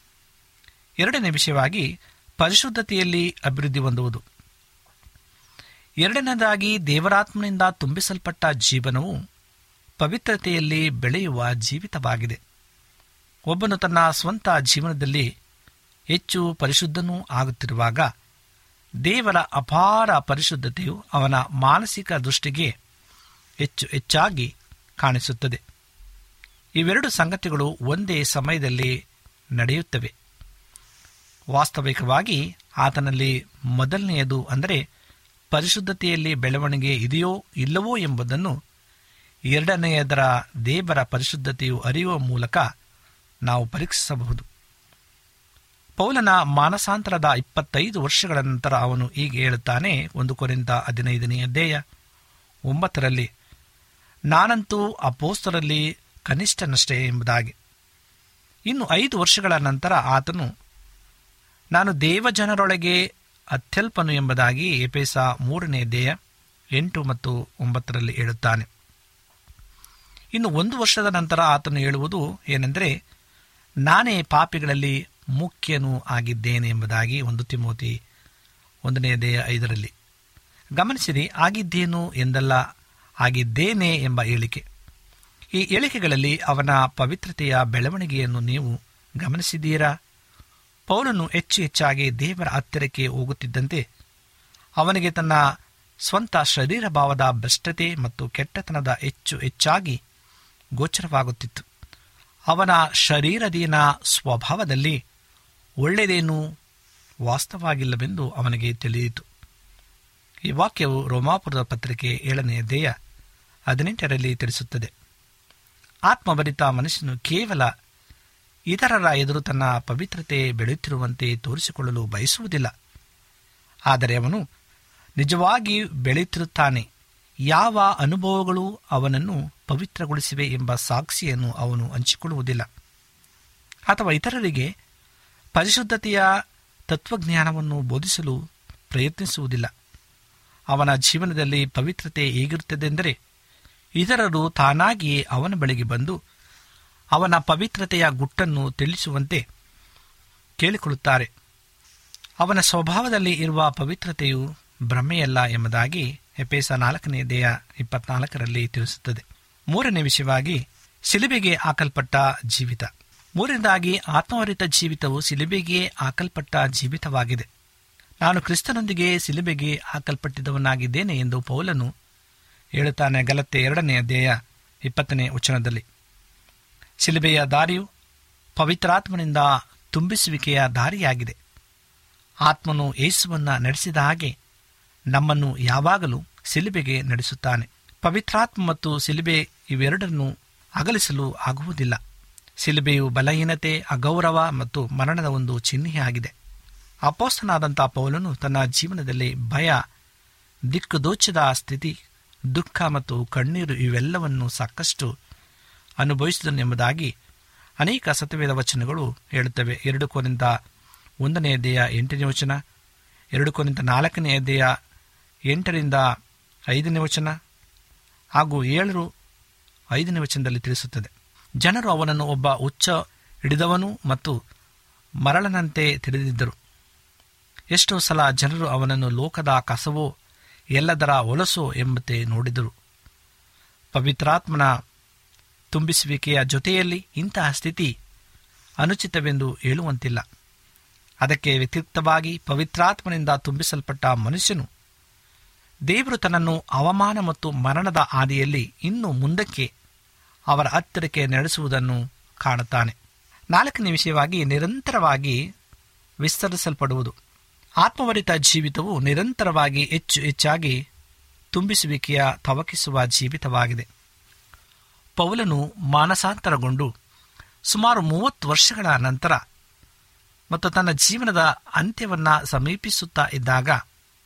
ಎರಡನೇ ವಿಷಯವಾಗಿ ಪರಿಶುದ್ಧತೆಯಲ್ಲಿ ಅಭಿವೃದ್ಧಿ ಹೊಂದುವುದು. ಎರಡನೇದಾಗಿ ದೇವರಾತ್ಮನಿಂದ ತುಂಬಿಸಲ್ಪಟ್ಟ ಜೀವನವು ಪವಿತ್ರತೆಯಲ್ಲಿ ಬೆಳೆಯುವ ಜೀವಿತವಾಗಿದೆ. ಒಬ್ಬನು ತನ್ನ ಸ್ವಂತ ಜೀವನದಲ್ಲಿ ಹೆಚ್ಚು ಪರಿಶುದ್ಧನೂ ಆಗುತ್ತಿರುವಾಗ ದೇವರ ಅಪಾರ ಪರಿಶುದ್ಧತೆಯು ಅವನ ಮಾನಸಿಕ ದೃಷ್ಟಿಗೆ ಹೆಚ್ಚು ಹೆಚ್ಚಾಗಿ ಕಾಣಿಸುತ್ತದೆ. ಇವೆರಡು ಸಂಗತಿಗಳು ಒಂದೇ ಸಮಯದಲ್ಲಿ ನಡೆಯುತ್ತವೆ. ವಾಸ್ತವಿಕವಾಗಿ ಆತನಲ್ಲಿ ಮೊದಲನೆಯದು ಅಂದರೆ ಪರಿಶುದ್ಧತೆಯಲ್ಲಿ ಬೆಳವಣಿಗೆ ಇದೆಯೋ ಇಲ್ಲವೋ ಎಂಬುದನ್ನು ಎರಡನೆಯದರ ದೇವರ ಪರಿಶುದ್ಧತೆಯು ಅರಿಯುವ ಮೂಲಕ ನಾವು ಪರೀಕ್ಷಿಸಬಹುದು. ಪೌಲನ ಮಾನಸಾಂತರದ ಇಪ್ಪತ್ತೈದು ವರ್ಷಗಳ ನಂತರ ಅವನು ಹೀಗೆ ಹೇಳುತ್ತಾನೆ. ಒಂದು ಕೊರಿಂಥ ಹದಿನೈದನೇ ಅಧ್ಯಾಯ ಒಂಬತ್ತರಲ್ಲಿ, ನಾನಂತೂ ಅಪೊಸ್ತಲರಲ್ಲಿ ಕನಿಷ್ಠನಷ್ಟೇ ಎಂಬುದಾಗಿ. ಇನ್ನು ಐದು ವರ್ಷಗಳ ನಂತರ ಆತನು ನಾನು ದೇವಜನರೊಳಗೆ ಅತ್ಯಲ್ಪನು ಎಂಬುದಾಗಿ ಎಫೆಸ ಮೂರನೇ ಅಧ್ಯಾಯ ಎಂಟು ಮತ್ತು ಒಂಬತ್ತರಲ್ಲಿ ಹೇಳುತ್ತಾನೆ. ಇನ್ನು ಒಂದು ವರ್ಷದ ನಂತರ ಆತನು ಹೇಳುವುದು ಏನೆಂದರೆ, ನಾನೇ ಪಾಪಿಗಳಲ್ಲಿ ಮುಖ್ಯನೂ ಆಗಿದ್ದೇನೆ ಎಂಬುದಾಗಿ ಒಂದು ತಿಮೋತಿ ಒಂದನೇ ಅಧ್ಯಾಯ ಐದರಲ್ಲಿ. ಗಮನಿಸಿರಿ, ಆಗಿದ್ದೇನು ಎಂದಲ್ಲ, ಆಗಿದ್ದೇನೆ ಎಂಬ ಹೇಳಿಕೆ. ಈ ಹೇಳಿಕೆಗಳಲ್ಲಿ ಅವನ ಪವಿತ್ರತೆಯ ಬೆಳವಣಿಗೆಯನ್ನು ನೀವು ಗಮನಿಸಿದ್ದೀರಾ? ಪೌಲನು ಹೆಚ್ಚು ಹೆಚ್ಚಾಗಿ ದೇವರ ಹತ್ತಿರಕ್ಕೆ ಹೋಗುತ್ತಿದ್ದಂತೆ ಅವನಿಗೆ ತನ್ನ ಸ್ವಂತ ಶರೀರ ಭಾವದ ಭ್ರಷ್ಟತೆ ಮತ್ತು ಕೆಟ್ಟತನದ ಹೆಚ್ಚು ಹೆಚ್ಚಾಗಿ ಗೋಚರವಾಗುತ್ತಿತ್ತು. ಅವನ ಶರೀರದೀನ ಸ್ವಭಾವದಲ್ಲಿ ಒಳ್ಳೆಯದೇನೂ ವಾಸ್ತವವಾಗಿಲ್ಲವೆಂದು ಅವನಿಗೆ ತಿಳಿಯಿತು. ಈ ವಾಕ್ಯವು ರೋಮಾಪುರದ ಪತ್ರಿಕೆ ಏಳನೇ ಅಧ್ಯಾಯ ಹದಿನೆಂಟರಲ್ಲಿ ತಿಳಿಸುತ್ತದೆ. ಆತ್ಮಭರಿತ ಮನುಷ್ಯನು ಕೇವಲ ಇತರರ ಎದುರು ತನ್ನ ಪವಿತ್ರತೆ ಬೆಳೆಯುತ್ತಿರುವಂತೆ ತೋರಿಸಿಕೊಳ್ಳಲು ಬಯಸುವುದಿಲ್ಲ. ಆದರೆ ಅವನು ನಿಜವಾಗಿ ಬೆಳೆಯುತ್ತಿರುತ್ತಾನೆ. ಯಾವ ಅನುಭವಗಳು ಅವನನ್ನು ಪವಿತ್ರಗೊಳಿಸಿವೆ ಎಂಬ ಸಾಕ್ಷಿಯನ್ನು ಅವನು ಹಂಚಿಕೊಳ್ಳುವುದಿಲ್ಲ ಅಥವಾ ಇತರರಿಗೆ ಪರಿಶುದ್ಧತೆಯ ತತ್ವಜ್ಞಾನವನ್ನು ಬೋಧಿಸಲು ಪ್ರಯತ್ನಿಸುವುದಿಲ್ಲ. ಅವನ ಜೀವನದಲ್ಲಿ ಪವಿತ್ರತೆ ಹೇಗಿರುತ್ತದೆಂದರೆ, ಇತರರು ತಾನಾಗಿಯೇ ಅವನ ಬಳಿಗೆ ಬಂದು ಅವನ ಪವಿತ್ರತೆಯ ಗುಟ್ಟನ್ನು ತಿಳಿಸುವಂತೆ ಕೇಳಿಕೊಳ್ಳುತ್ತಾರೆ. ಅವನ ಸ್ವಭಾವದಲ್ಲಿ ಇರುವ ಪವಿತ್ರತೆಯು ಭ್ರಮೆಯಲ್ಲ ಎಂಬುದಾಗಿ ಎಫೆಸ ನಾಲ್ಕನೇ ಅಧ್ಯಾಯ ಇಪ್ಪತ್ನಾಲ್ಕರಲ್ಲಿ ತಿಳಿಸುತ್ತದೆ. ಮೂರನೇ ವಿಷಯವಾಗಿ ಶಿಲುಬೆಗೆ ಹಾಕಲ್ಪಟ್ಟ ಜೀವಿತ. ಮೂರನೇದಾಗಿ ಆತ್ಮವರಿತ ಜೀವಿತವು ಶಿಲುಬೆಗೆ ಹಾಕಲ್ಪಟ್ಟ ಜೀವಿತವಾಗಿದೆ. ನಾನು ಕ್ರಿಸ್ತನೊಂದಿಗೆ ಶಿಲುಬೆಗೆ ಹಾಕಲ್ಪಟ್ಟಿದ್ದವನಾಗಿದ್ದೇನೆ ಎಂದು ಪೌಲನು ಹೇಳುತ್ತಾನೆ. ಗಲತೆ ಎರಡನೇ ಅಧ್ಯಾಯ ಇಪ್ಪತ್ತನೇ ವಚನದಲ್ಲಿ. ಶಿಲುಬೆಯ ದಾರಿಯು ಪವಿತ್ರಾತ್ಮನಿಂದ ತುಂಬಿಸುವಿಕೆಯ ದಾರಿಯಾಗಿದೆ. ಆತ್ಮನು ಯೇಸುವನ್ನು ನಡೆಸಿದ ಹಾಗೆ ನಮ್ಮನ್ನು ಯಾವಾಗಲೂ ಶಿಲುಬೆಗೆ ನಡೆಸುತ್ತಾನೆ. ಪವಿತ್ರಾತ್ಮ ಮತ್ತು ಶಿಲುಬೆ ಇವೆರಡನ್ನು ಅಗಲಿಸಲು ಆಗುವುದಿಲ್ಲ. ಶಿಲುಬೆಯು ಬಲಹೀನತೆ, ಅಗೌರವ ಮತ್ತು ಮರಣದ ಒಂದು ಚಿಹ್ನೆಯಾಗಿದೆ. ಅಪೊಸ್ತಲನಾದಂಥ ಪೌಲನು ತನ್ನ ಜೀವನದಲ್ಲಿ ಭಯ, ದಿಕ್ಕುದೋಚದ ಸ್ಥಿತಿ, ದುಃಖ ಮತ್ತು ಕಣ್ಣೀರು ಇವೆಲ್ಲವನ್ನು ಸಾಕಷ್ಟು ಅನುಭವಿಸಿದನು ಎಂಬುದಾಗಿ ಅನೇಕ ಸತ್ಯವೇದ ವಚನಗಳು ಹೇಳುತ್ತವೆ. ಎರಡು ಕೊರಿಂಥ ಒಂದನೇ ಅಧ್ಯಾಯ ಎಂಟನೇ ವಚನ, ಎರಡು ಕೊರಿಂಥ ನಾಲ್ಕನೇ ಅಧ್ಯಾಯ ಎಂಟರಿಂದ ಐದನೇ ವಚನ ಹಾಗೂ ಏಳರು ಐದನೇ ವಚನದಲ್ಲಿ ತಿಳಿಸುತ್ತದೆ. ಜನರು ಅವನನ್ನು ಒಬ್ಬ ಹುಚ್ಚ ಹಿಡಿದವನು ಮತ್ತು ಮರಳನಂತೆ ತಿಳಿದಿದ್ದರು. ಎಷ್ಟೋ ಸಲ ಜನರು ಅವನನ್ನು ಲೋಕದ ಕಸವೋ ಎಲ್ಲದರ ಹೊಲಸೋ ಎಂಬಂತೆ ನೋಡಿದರು. ಪವಿತ್ರಾತ್ಮನ ತುಂಬಿಸುವಿಕೆಯ ಜೊತೆಯಲ್ಲಿ ಇಂತಹ ಸ್ಥಿತಿ ಅನುಚಿತವೆಂದು ಹೇಳುವಂತಿಲ್ಲ. ಅದಕ್ಕೆ ವ್ಯತಿರಿಕ್ತವಾಗಿ ಪವಿತ್ರಾತ್ಮನಿಂದ ತುಂಬಿಸಲ್ಪಟ್ಟ ಮನುಷ್ಯನು ದೇವರು ತನ್ನನ್ನು ಅವಮಾನ ಮತ್ತು ಮರಣದ ಹಾದಿಯಲ್ಲಿ ಇನ್ನು ಮುಂದಕ್ಕೆ ಅವರ ಹತ್ತಿರಕ್ಕೆ ನಡೆಸುವುದನ್ನು ಕಾಣುತ್ತಾನೆ. ನಾಲ್ಕನೇ ವಿಷಯವಾಗಿ ನಿರಂತರವಾಗಿ ವಿಸ್ತರಿಸಲ್ಪಡುವುದು. ಆತ್ಮವರಿತ ಜೀವಿತವು ನಿರಂತರವಾಗಿ ಹೆಚ್ಚು ಹೆಚ್ಚಾಗಿ ತುಂಬಿಸುವಿಕೆಯ ತವಕಿಸುವ ಜೀವಿತವಾಗಿದೆ. ಪೌಲನು ಮಾನಸಾಂತರಗೊಂಡು ಸುಮಾರು ಮೂವತ್ತು ವರ್ಷಗಳ ನಂತರ ಮತ್ತು ತನ್ನ ಜೀವನದ ಅಂತ್ಯವನ್ನು ಸಮೀಪಿಸುತ್ತಾ ಇದ್ದಾಗ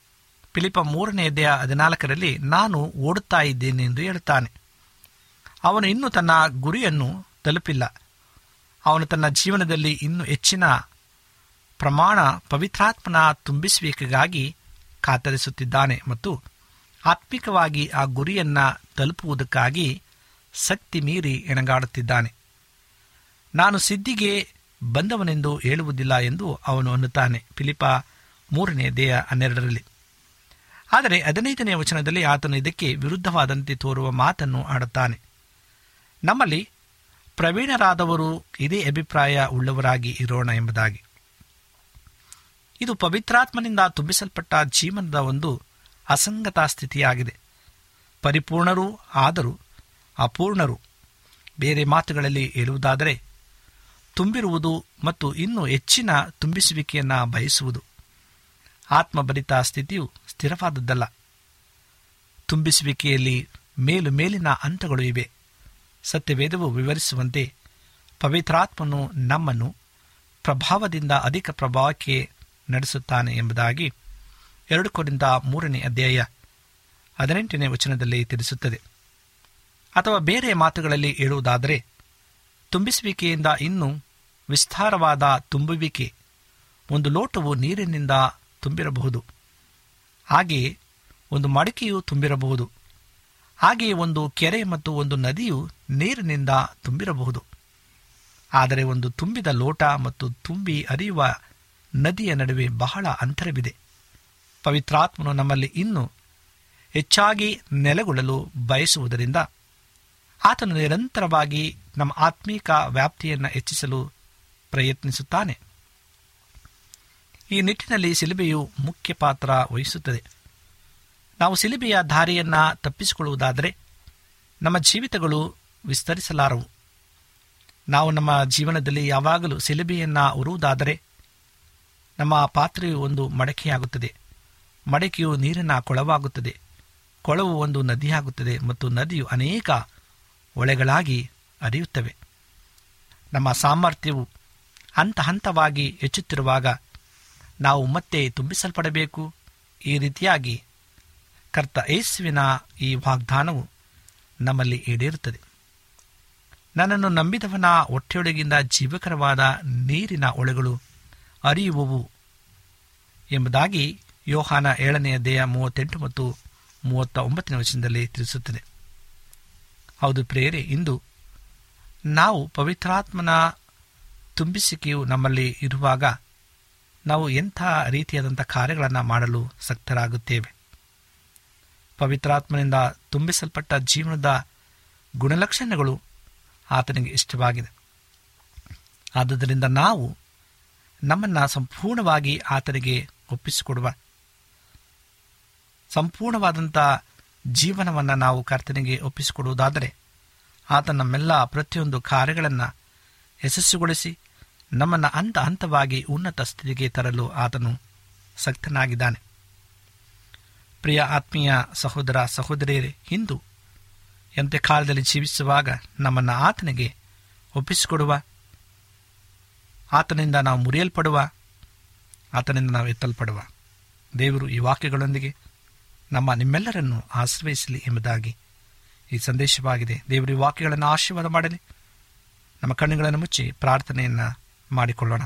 ಫಿಲಿಪ ಮೂರನೇ ಅಧ್ಯಾಯ ಹದಿನಾಲ್ಕರಲ್ಲಿ ನಾನು ಓಡುತ್ತಾ ಇದ್ದೇನೆ ಎಂದು ಹೇಳುತ್ತಾನೆ. ಅವನು ಇನ್ನೂ ತನ್ನ ಗುರಿಯನ್ನು ತಲುಪಿಲ್ಲ. ಅವನು ತನ್ನ ಜೀವನದಲ್ಲಿ ಇನ್ನೂ ಹೆಚ್ಚಿನ ಪ್ರಮಾಣ ಪವಿತ್ರಾತ್ಮನ ತುಂಬಿಸುವಿಕೆಗಾಗಿ ಕಾತರಿಸುತ್ತಿದ್ದಾನೆ ಮತ್ತು ಆತ್ಮಿಕವಾಗಿ ಆ ಗುರಿಯನ್ನು ತಲುಪುವುದಕ್ಕಾಗಿ ಶಕ್ತಿ ಮೀರಿ ಎಣಗಾಡುತ್ತಿದ್ದಾನೆ. ನಾನು ಸಿದ್ಧಿಗೆ ಬಂದವನೆಂದು ಹೇಳುವುದಿಲ್ಲ ಎಂದು ಅವನು ಅನ್ನುತ್ತಾನೆ. ಫಿಲಿಪ ಮೂರನೇ ಅಧ್ಯಾಯ ಹನ್ನೆರಡರಲ್ಲಿ. ಆದರೆ ಹದಿನೈದನೇ ವಚನದಲ್ಲಿ ಆತನು ಇದಕ್ಕೆ ವಿರುದ್ಧವಾದಂತೆ ತೋರುವ ಮಾತನ್ನು ಆಡುತ್ತಾನೆ. ನಮ್ಮಲ್ಲಿ ಪ್ರವೀಣರಾದವರು ಇದೇ ಅಭಿಪ್ರಾಯ ಉಳ್ಳವರಾಗಿ ಇರೋಣ ಎಂಬುದಾಗಿ. ಇದು ಪವಿತ್ರಾತ್ಮನಿಂದ ತುಂಬಿಸಲ್ಪಟ್ಟ ಜೀವನದ ಒಂದು ಅಸಂಗತ ಸ್ಥಿತಿಯಾಗಿದೆ. ಪರಿಪೂರ್ಣರೂ ಆದರೂ ಅಪೂರ್ಣರು. ಬೇರೆ ಮಾತುಗಳಲ್ಲಿ ಹೇಳುವುದಾದರೆ ತುಂಬಿರುವುದು ಮತ್ತು ಇನ್ನೂ ಹೆಚ್ಚಿನ ತುಂಬಿಸುವಿಕೆಯನ್ನು ಬಯಸುವುದು. ಆತ್ಮಭರಿತ ಸ್ಥಿತಿಯು ಸ್ಥಿರವಾದದ್ದಲ್ಲ. ತುಂಬಿಸುವಿಕೆಯಲ್ಲಿ ಮೇಲು ಮೇಲಿನ ಹಂತಗಳು ಇವೆ. ಸತ್ಯವೇದವು ವಿವರಿಸುವಂತೆ ಪವಿತ್ರಾತ್ಮನು ನಮ್ಮನ್ನು ಪ್ರಭಾವದಿಂದ ಅಧಿಕ ಪ್ರಭಾವಕ್ಕೆ ನಡೆಸುತ್ತಾನೆ ಎಂಬುದಾಗಿ ಎರಡು ಕೊರಿಂಥ ಮೂರನೇ ಅಧ್ಯಾಯ ಹದಿನೆಂಟನೇ ವಚನದಲ್ಲಿ ತಿಳಿಸುತ್ತದೆ. ಅಥವಾ ಬೇರೆ ಮಾತುಗಳಲ್ಲಿ ಹೇಳುವುದಾದರೆ ತುಂಬಿಸುವಿಕೆಯಿಂದ ಇನ್ನೂ ವಿಸ್ತಾರವಾದ ತುಂಬುವಿಕೆ. ಒಂದು ಲೋಟವು ನೀರಿನಿಂದ ತುಂಬಿರಬಹುದು, ಹಾಗೆಯೇ ಒಂದು ಮಡಿಕೆಯು ತುಂಬಿರಬಹುದು, ಹಾಗೆಯೇ ಒಂದು ಕೆರೆ ಮತ್ತು ಒಂದು ನದಿಯು ನೀರಿನಿಂದ ತುಂಬಿರಬಹುದು. ಆದರೆ ಒಂದು ತುಂಬಿದ ಲೋಟ ಮತ್ತು ತುಂಬಿ ಹರಿಯುವ ನದಿಯ ನಡುವೆ ಬಹಳ ಅಂತರವಿದೆ. ಪವಿತ್ರಾತ್ಮನು ನಮ್ಮಲ್ಲಿ ಇನ್ನೂ ಹೆಚ್ಚಾಗಿ ನೆಲೆಗೊಳ್ಳಲು ಬಯಸುವುದರಿಂದ ಆತನು ನಿರಂತರವಾಗಿ ನಮ್ಮ ಆತ್ಮೀಕ ವ್ಯಾಪ್ತಿಯನ್ನು ಹೆಚ್ಚಿಸಲು ಪ್ರಯತ್ನಿಸುತ್ತಾನೆ. ಈ ನಿಟ್ಟಿನಲ್ಲಿ ಶಿಲುಬೆಯು ಮುಖ್ಯ ಪಾತ್ರ ವಹಿಸುತ್ತದೆ. ನಾವು ಶಿಲುಬೆಯ ದಾರಿಯನ್ನು ತಪ್ಪಿಸಿಕೊಳ್ಳುವುದಾದರೆ ನಮ್ಮ ಜೀವಿತಗಳು ವಿಸ್ತರಿಸಲಾರವು. ನಾವು ನಮ್ಮ ಜೀವನದಲ್ಲಿ ಯಾವಾಗಲೂ ಶಿಲುಬೆಯನ್ನು ಹೊರುವುದಾದರೆ ನಮ್ಮ ಪಾತ್ರೆಯು ಒಂದು ಮಡಕೆಯಾಗುತ್ತದೆ, ಮಡಕೆಯು ನೀರಿನ ಕೊಳವಾಗುತ್ತದೆ, ಕೊಳವು ಒಂದು ನದಿಯಾಗುತ್ತದೆ ಮತ್ತು ನದಿಯು ಅನೇಕ ಹೊಳೆಗಳಾಗಿ ಹರಿಯುತ್ತವೆ. ನಮ್ಮ ಸಾಮರ್ಥ್ಯವು ಹಂತ ಹಂತವಾಗಿ ಹೆಚ್ಚುತ್ತಿರುವಾಗ ನಾವು ಮತ್ತೆ ತುಂಬಿಸಲ್ಪಡಬೇಕು. ಈ ರೀತಿಯಾಗಿ ಕರ್ತ ಯೇಸುವಿನ ಈ ವಾಗ್ದಾನವು ನಮ್ಮಲ್ಲಿ ಈಡೇರುತ್ತದೆ. ನನ್ನನ್ನು ನಂಬಿದವನ ಹೊಟ್ಟೆಯೊಳಗಿಂದ ಜೀವಕರವಾದ ನೀರಿನ ಹೊಳೆಗಳು ಹರಿಯುವವು ಎಂಬುದಾಗಿ ಯೋಹಾನ ಏಳನೆಯ ಅಧ್ಯಾಯ ಮೂವತ್ತೆಂಟು ಮತ್ತು ಮೂವತ್ತ ಒಂಬತ್ತನೇ ವಚನದಲ್ಲಿ ತಿಳಿಸುತ್ತದೆ. ಹೌದು ಪ್ರಿಯರೇ, ಇಂದು ನಾವು ಪವಿತ್ರಾತ್ಮನ ತುಂಬಿಸಿಕೆಯು ನಮ್ಮಲ್ಲಿ ಇರುವಾಗ ನಾವು ಎಂಥ ರೀತಿಯಾದಂಥ ಕಾರ್ಯಗಳನ್ನು ಮಾಡಲು ಸಕ್ತರಾಗುತ್ತೇವೆ. ಪವಿತ್ರಾತ್ಮನಿಂದ ತುಂಬಿಸಲ್ಪಟ್ಟ ಜೀವನದ ಗುಣಲಕ್ಷಣಗಳು ಆತನಿಗೆ ಇಷ್ಟವಾಗಿದೆ. ಆದುದರಿಂದ ನಾವು ನಮ್ಮನ್ನು ಸಂಪೂರ್ಣವಾಗಿ ಆತನಿಗೆ ಒಪ್ಪಿಸಿಕೊಡುವ ಸಂಪೂರ್ಣವಾದಂಥ ಜೀವನವನ್ನು ನಾವು ಕರ್ತನಿಗೆ ಒಪ್ಪಿಸಿಕೊಡುವುದಾದರೆ ಆತ ನಮ್ಮೆಲ್ಲ ಪ್ರತಿಯೊಂದು ಕಾರ್ಯಗಳನ್ನು ಯಶಸ್ಸುಗೊಳಿಸಿ ನಮ್ಮನ್ನು ಹಂತ ಹಂತವಾಗಿ ಉನ್ನತ ಸ್ಥಿತಿಗೆ ತರಲು ಆತನು ಸಕ್ತನಾಗಿದ್ದಾನೆ. ಪ್ರಿಯ ಆತ್ಮೀಯ ಸಹೋದರ ಸಹೋದರಿಯರೇ, ಇಂದು ಎಂಥ ಕಾಲದಲ್ಲಿ ಜೀವಿಸುವಾಗ ನಮ್ಮನ್ನು ಆತನಿಗೆ ಒಪ್ಪಿಸಿಕೊಡುವ, ಆತನಿಂದ ನಾವು ಮುರಿಯಲ್ಪಡುವ, ಆತನಿಂದ ನಾವು ಎತ್ತಲ್ಪಡುವ ದೇವರು ಈ ವಾಕ್ಯಗಳೊಂದಿಗೆ ನಮ್ಮ ನಿಮ್ಮೆಲ್ಲರನ್ನು ಆಶ್ರಯಿಸಲಿ ಎಂಬುದಾಗಿ ಈ ಸಂದೇಶವಾಗಿದೆ. ದೇವರು ಈ ವಾಕ್ಯಗಳನ್ನು ಆಶೀರ್ವಾದ ಮಾಡಲಿ. ನಮ್ಮ ಕಣ್ಣುಗಳನ್ನು ಮುಚ್ಚಿ ಪ್ರಾರ್ಥನೆಯನ್ನು ಮಾಡಿಕೊಳ್ಳೋಣ.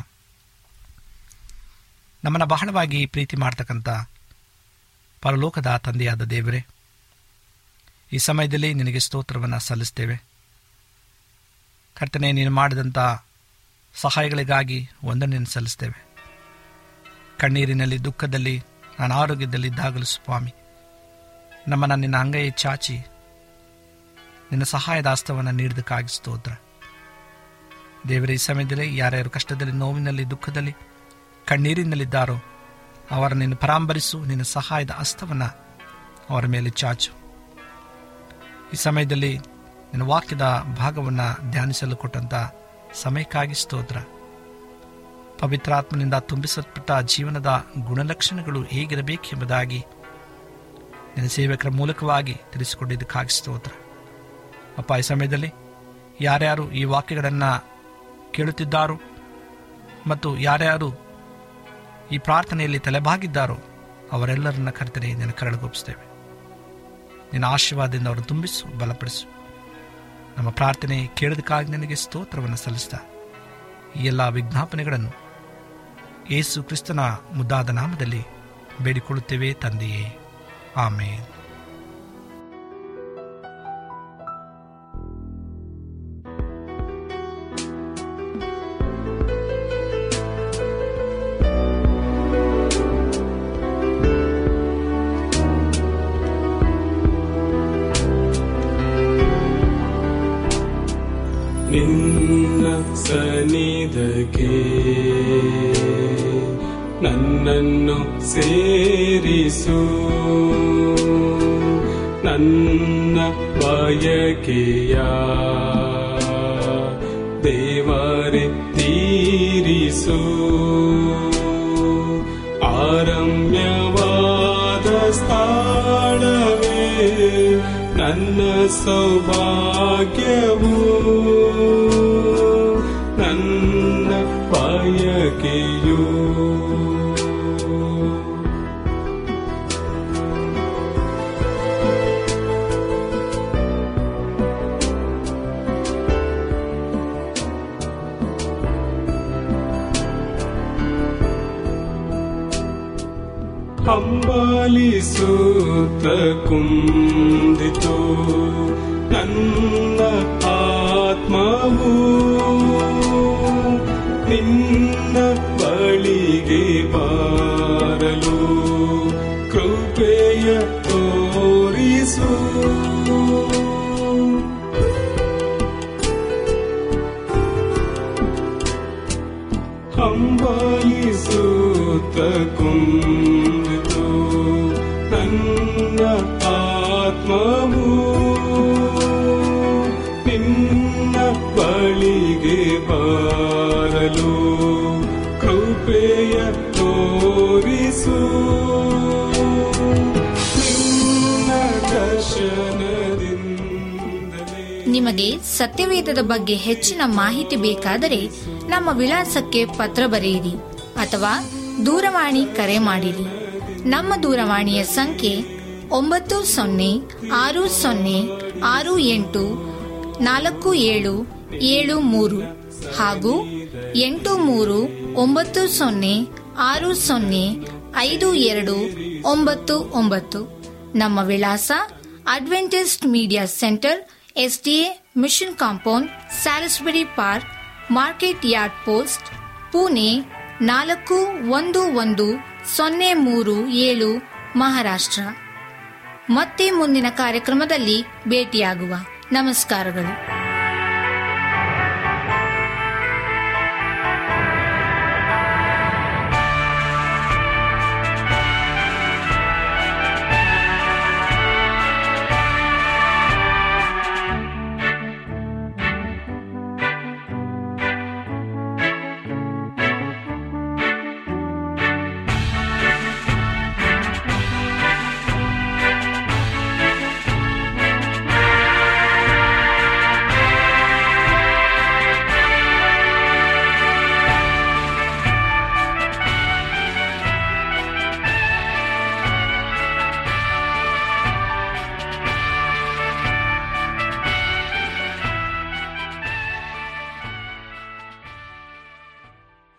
ನಮ್ಮನ್ನು ಬಹಳವಾಗಿ ಪ್ರೀತಿ ಮಾಡತಕ್ಕಂಥ ಪರಲೋಕದ ತಂದೆಯಾದ ದೇವರೇ, ಈ ಸಮಯದಲ್ಲಿ ನಿನಗೆ ಸ್ತೋತ್ರವನ್ನು ಸಲ್ಲಿಸ್ತೇವೆ. ಕರ್ತನೆ, ನೀನು ಮಾಡಿದಂಥ ಸಹಾಯಗಳಿಗಾಗಿ ವಂದನೆಯನ್ನು ಸಲ್ಲಿಸ್ತೇವೆ. ಕಣ್ಣೀರಿನಲ್ಲಿ, ದುಃಖದಲ್ಲಿ, ಅನಾರೋಗ್ಯದಲ್ಲಿದ್ದಾಗಲೂ ಸ್ವಾಮಿ, ನಮ್ಮನ್ನು ನಿನ್ನ ಅಂಗೈ ಚಾಚಿ ನಿನ್ನ ಸಹಾಯದ ಹಸ್ತವನ್ನು ನೀಡಿದಕ್ಕಾಗಿ ಸ್ತೋತ್ರ. ದೇವರ ಈ ಸಮಯದಲ್ಲಿ ಯಾರ್ಯಾರು ಕಷ್ಟದಲ್ಲಿ, ನೋವಿನಲ್ಲಿ, ದುಃಖದಲ್ಲಿ, ಕಣ್ಣೀರಿನಲ್ಲಿದ್ದಾರೋ ಅವರ ನಿನ್ನ ಪರಾಂಬರಿಸು, ನಿನ್ನ ಸಹಾಯದ ಹಸ್ತವನ್ನು ಅವರ ಮೇಲೆ ಚಾಚು. ಈ ಸಮಯದಲ್ಲಿ ನಿನ್ನ ವಾಕ್ಯದ ಭಾಗವನ್ನು ಧ್ಯಾನಿಸಲು ಕೊಟ್ಟಂಥ ಸಮಯಕ್ಕಾಗಿ ಸ್ತೋತ್ರ. ಪವಿತ್ರಾತ್ಮನಿಂದ ತುಂಬಿಸಲ್ಪಟ್ಟ ಜೀವನದ ಗುಣಲಕ್ಷಣಗಳು ಹೇಗಿರಬೇಕೆಂಬುದಾಗಿ ನಿನ್ನ ಸೇವಕರ ಮೂಲಕವಾಗಿ ತಿಳಿಸಿಕೊಂಡಿದ್ದಕ್ಕಾಗಿ ಸ್ತೋತ್ರ. ಅಪ್ಪ, ಈ ಸಮಯದಲ್ಲಿ ಯಾರ್ಯಾರು ಈ ವಾಕ್ಯಗಳನ್ನು ಕೇಳುತ್ತಿದ್ದಾರೋ ಮತ್ತು ಯಾರ್ಯಾರು ಈ ಪ್ರಾರ್ಥನೆಯಲ್ಲಿ ತಲೆಬಾಗಿದ್ದಾರೋ ಅವರೆಲ್ಲರನ್ನ ಕರ್ತನೆ ನಿನ್ನ ಕರಳುಗೊಪ್ಪಿಸ್ತೇವೆ. ನಿನ್ನ ಆಶೀರ್ವಾದದಿಂದ ಅವರನ್ನು ತುಂಬಿಸು, ಬಲಪಡಿಸು. ನಮ್ಮ ಪ್ರಾರ್ಥನೆ ಕೇಳೋದಕ್ಕಾಗಿ ನಿನಗೆ ಸ್ತೋತ್ರವನ್ನು ಸಲ್ಲಿಸ್ತಾ ಈ ಎಲ್ಲ ವಿಜ್ಞಾಪನೆಗಳನ್ನು ಯೇಸು ಕ್ರಿಸ್ತನ ಮುದ್ದಾದ ನಾಮದಲ್ಲಿ ಬೇಡಿಕೊಳ್ಳುತ್ತೇವೆ ತಂದೆಯೇ, ಆಮೇನ್. ನಿನ್ನ ಸನ್ನಿಧಿಗೆ ನನ್ನನ್ನು ಸೇರಿಸು, ನನ್ನ ಬಯಕೆಯ ದೇವರೇ ತೀರಿಸು. ಆರಮ್ಯವಾದ ಸ್ಥಳವೇ ನನ್ನ ಸೌಭಾಗ್ಯವು, ನನ್ನ ಬಯಕೆಯು. ಹಂಬಲಿಸುತ್ತ ಕುಂದಿತು ನನ್ನ ಆತ್ಮವು, ನಿನ್ನ ಬಳಿಗೆ ಬಾರಲು ಕೃಪೆಯ ತೋರಿಸು. ಹಂಬಲಿಸುತ್ತ ಕುಂದಿತು ನನ್ನ ಆತ್ಮವು, ನಿನ್ನ ಬಳಿಗೆ ಬಾರಲು ಕೃಪೆಯ ತೋರಿಸು. ನಿನ್ನ ದರ್ಶನದಿಂದಲೇ. ನಿಮಗೆ ಸತ್ಯವೇದದ ಬಗ್ಗೆ ಹೆಚ್ಚಿನ ಮಾಹಿತಿ ಬೇಕಾದರೆ ನಮ್ಮ ವಿಳಾಸಕ್ಕೆ ಪತ್ರ ಬರೆಯಿರಿ ಅಥವಾ ದೂರವಾಣಿ ಕರೆ ಮಾಡಿರಿ. ನಮ್ಮ ದೂರವಾಣಿಯ ಸಂಖ್ಯೆ ಒಂಬತ್ತು ಸೊನ್ನೆ ಆರು ಸೊನ್ನೆ ಆರು ಎಂಟು ನಾಲ್ಕು ಏಳು ಏಳು ಮೂರು ಹಾಗೂ ಎಂಟು ಮೂರು ಒಂಬತ್ತು ಸೊನ್ನೆ ಆರು ಸೊನ್ನೆ ಐದು ಎರಡು ಒಂಬತ್ತು ಒಂಬತ್ತು. ನಮ್ಮ ವಿಳಾಸ Adventist media centre, SDA mission compound, Salisbury park, market yard post, Pune ನಾಲ್ಕು ಒಂದು ಒಂದು ಸೊನ್ನೆ ಮೂರು ಏಳು, ಮಹಾರಾಷ್ಟ್ರ. ಮತ್ತೆ ಮುಂದಿನ ಕಾರ್ಯಕ್ರಮದಲ್ಲಿ ಭೇಟಿಯಾಗುವ. ನಮಸ್ಕಾರಗಳು.